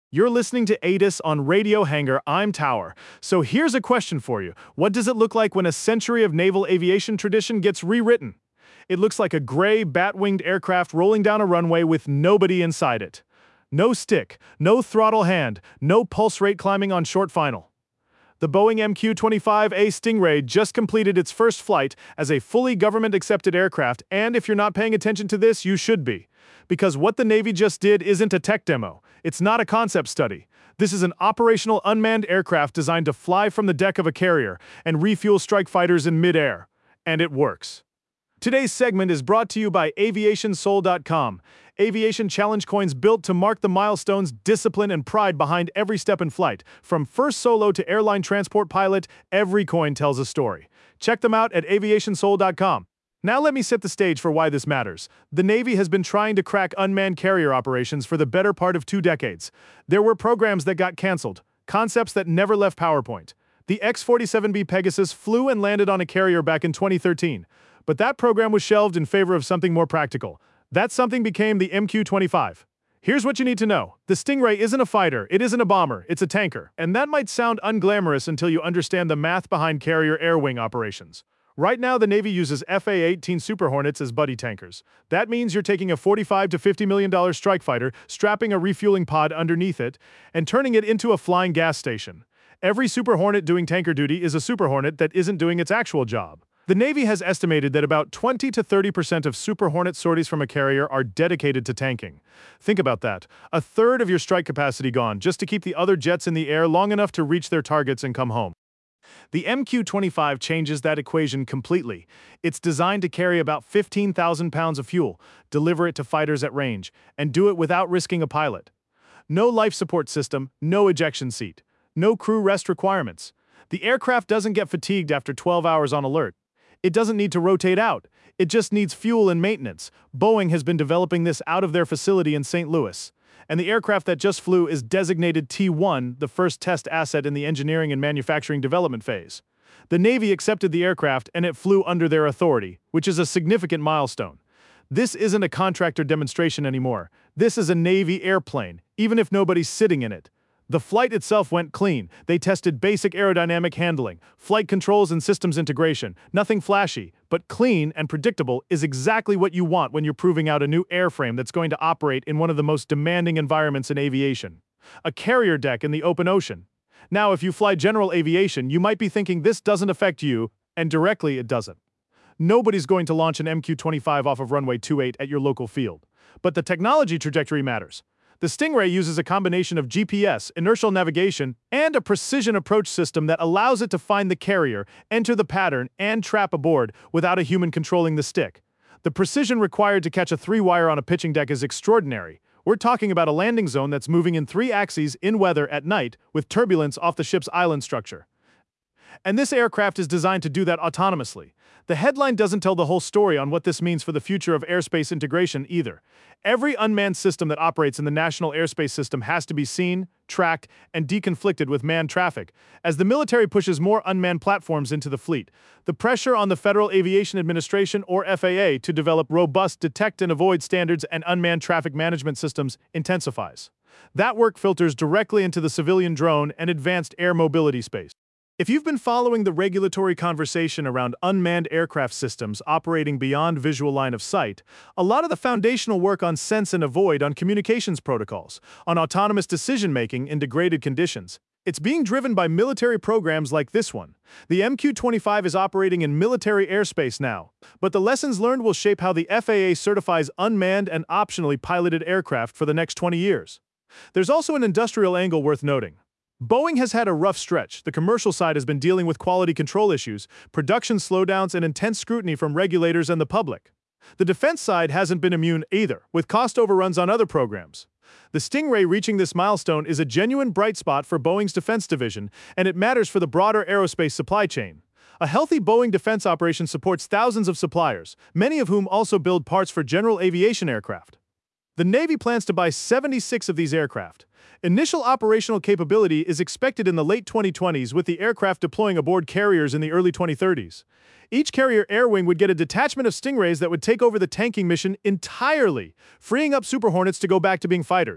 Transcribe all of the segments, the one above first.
You're listening to ATIS on Radio Hangar. I'm Tower. So here's a question for you. What does it look like when a century of naval aviation tradition gets rewritten? It looks like a gray, bat-winged aircraft rolling down a runway with nobody inside it. No stick, no throttle hand, no pulse rate climbing on short final. The Boeing MQ-25A Stingray just completed its first flight as a fully government-accepted aircraft, and if you're not paying attention to this, you should be. Because what the Navy just did isn't a tech demo. It's not a concept study. This is an operational unmanned aircraft designed to fly from the deck of a carrier and refuel strike fighters in mid-air. And it works. Today's segment is brought to you by AviationSoul.com. Aviation challenge coins built to mark the milestones, discipline, and pride behind every step in flight. From first solo to airline transport pilot, every coin tells a story. Check them out at AviationSoul.com. Now let me set the stage for why this matters. The Navy has been trying to crack unmanned carrier operations for the better part of 2 decades. There were programs that got canceled, concepts that never left PowerPoint. The X-47B Pegasus flew and landed on a carrier back in 2013, but that program was shelved in favor of something more practical. That something became the MQ-25. Here's what you need to know. The Stingray isn't a fighter, it isn't a bomber, it's a tanker. And that might sound unglamorous until you understand the math behind carrier air wing operations. Right now, the Navy uses FA-18 Super Hornets as buddy tankers. That means you're taking a $45 to $50 million strike fighter, strapping a refueling pod underneath it, and turning it into a flying gas station. Every Super Hornet doing tanker duty is a Super Hornet that isn't doing its actual job. The Navy has estimated that about 20 to 30% of Super Hornet sorties from a carrier are dedicated to tanking. Think about that. A third of your strike capacity gone just to keep the other jets in the air long enough to reach their targets and come home. The MQ-25 changes that equation completely. It's designed to carry about 15,000 pounds of fuel, deliver it to fighters at range, and do it without risking a pilot. No life support system, no ejection seat, no crew rest requirements. The aircraft doesn't get fatigued after 12 hours on alert. It doesn't need to rotate out. It just needs fuel and maintenance. Boeing has been developing this out of their facility in St. Louis. And the aircraft that just flew is designated T-1, the first test asset in the engineering and manufacturing development phase. The Navy accepted the aircraft and it flew under their authority, which is a significant milestone. This isn't a contractor demonstration anymore. This is a Navy airplane, even if nobody's sitting in it. The flight itself went clean. They tested basic aerodynamic handling, flight controls and systems integration. Nothing flashy, but clean and predictable is exactly what you want when you're proving out a new airframe that's going to operate in one of the most demanding environments in aviation. A carrier deck in the open ocean. Now, if you fly general aviation, you might be thinking this doesn't affect you, and directly it doesn't. Nobody's going to launch an MQ-25 off of runway 28 at your local field. But the technology trajectory matters. The Stingray uses a combination of GPS, inertial navigation, and a precision approach system that allows it to find the carrier, enter the pattern, and trap aboard without a human controlling the stick. The precision required to catch a 3-wire on a pitching deck is extraordinary. We're talking about a landing zone that's moving in 3 axes in weather at night with turbulence off the ship's island structure. And this aircraft is designed to do that autonomously. The headline doesn't tell the whole story on what this means for the future of airspace integration either. Every unmanned system that operates in the National Airspace System has to be seen, tracked, and deconflicted with manned traffic. As the military pushes more unmanned platforms into the fleet, the pressure on the Federal Aviation Administration, or FAA, to develop robust detect and avoid standards and unmanned traffic management systems intensifies. That work filters directly into the civilian drone and advanced air mobility space. If you've been following the regulatory conversation around unmanned aircraft systems operating beyond visual line of sight, a lot of the foundational work on sense and avoid on communications protocols, on autonomous decision-making in degraded conditions, it's being driven by military programs like this one. The MQ-25 is operating in military airspace now, but the lessons learned will shape how the FAA certifies unmanned and optionally piloted aircraft for the next 20 years. There's also an industrial angle worth noting. Boeing has had a rough stretch. The commercial side has been dealing with quality control issues, production slowdowns, and intense scrutiny from regulators and the public. The defense side hasn't been immune either, with cost overruns on other programs. The Stingray reaching this milestone is a genuine bright spot for Boeing's defense division, and it matters for the broader aerospace supply chain. A healthy Boeing defense operation supports thousands of suppliers, many of whom also build parts for general aviation aircraft. The Navy plans to buy 76 of these aircraft. Initial operational capability is expected in the late 2020s, with the aircraft deploying aboard carriers in the early 2030s. Each carrier air wing would get a detachment of Stingrays that would take over the tanking mission entirely, freeing up Super Hornets to go back to being fighters.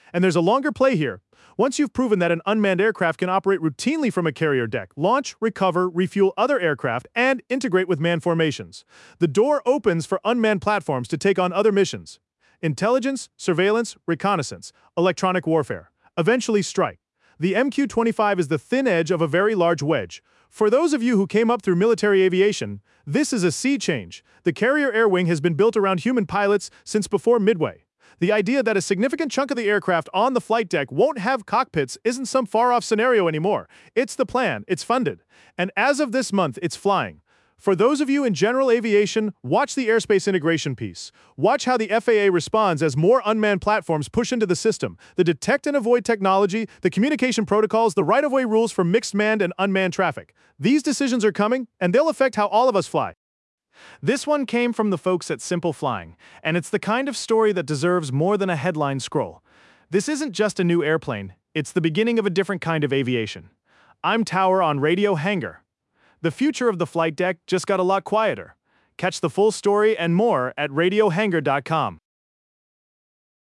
And there's a longer play here. Once you've proven that an unmanned aircraft can operate routinely from a carrier deck, launch, recover, refuel other aircraft, and integrate with manned formations, the door opens for unmanned platforms to take on other missions. Intelligence, surveillance, reconnaissance, electronic warfare. Eventually strike. The MQ-25 is the thin edge of a very large wedge. For those of you who came up through military aviation, this is a sea change. The carrier air wing has been built around human pilots since before Midway. The idea that a significant chunk of the aircraft on the flight deck won't have cockpits isn't some far-off scenario anymore. It's the plan, it's funded. And as of this month, it's flying. For those of you in general aviation, watch the airspace integration piece. Watch how the FAA responds as more unmanned platforms push into the system. The detect and avoid technology, the communication protocols, the right-of-way rules for mixed manned and unmanned traffic. These decisions are coming, and they'll affect how all of us fly. This one came from the folks at Simple Flying, and it's the kind of story that deserves more than a headline scroll. This isn't just a new airplane, it's the beginning of a different kind of aviation. I'm Tower on Radio Hangar. The future of the flight deck just got a lot quieter. Catch the full story and more at radiohangar.com.